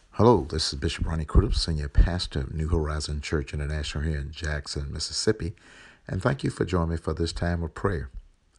Hello, this is Bishop Ronnie Crudup, Senior Pastor of New Horizon Church International here in Jackson, Mississippi, and thank you for joining me for this time of prayer.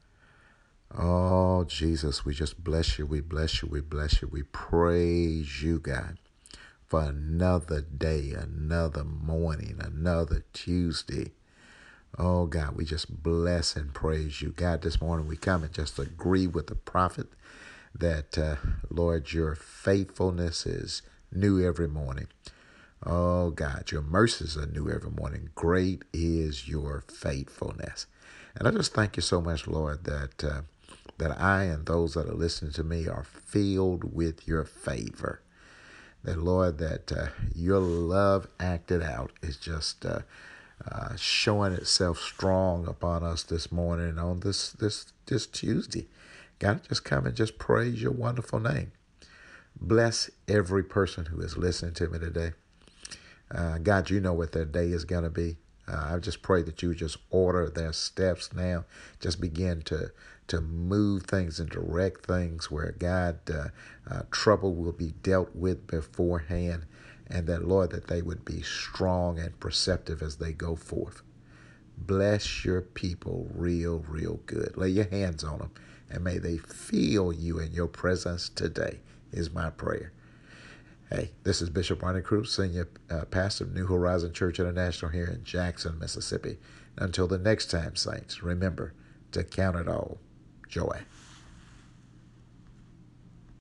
Oh, Jesus, we just bless you, we bless you, we bless you, we praise you, God, for another day, another morning, another Tuesday. Oh, God, we just bless and praise you. God, this morning we come and just agree with the prophet that, Lord, your faithfulness is new every morning. Oh God, your mercies are new every morning. Great is your faithfulness. And I just thank you so much, Lord, that I and those that are listening to me are filled with your favor. That, Lord, that your love acted out is just showing itself strong upon us this morning on this Tuesday. God, just come and just praise your wonderful name. Bless every person who is listening to me today. God, you know what their day is going to be. I just pray that you just order their steps now. Just begin to move things and direct things where, God, trouble will be dealt with beforehand. And that, Lord, that they would be strong and perceptive as they go forth. Bless your people real good. Lay your hands on them, and may they feel you in your presence today, is my prayer. Hey, this is Bishop Ronnie Cruz, Senior Pastor of New Horizon Church International here in Jackson, Mississippi. Until the next time, saints, remember to count it all joy.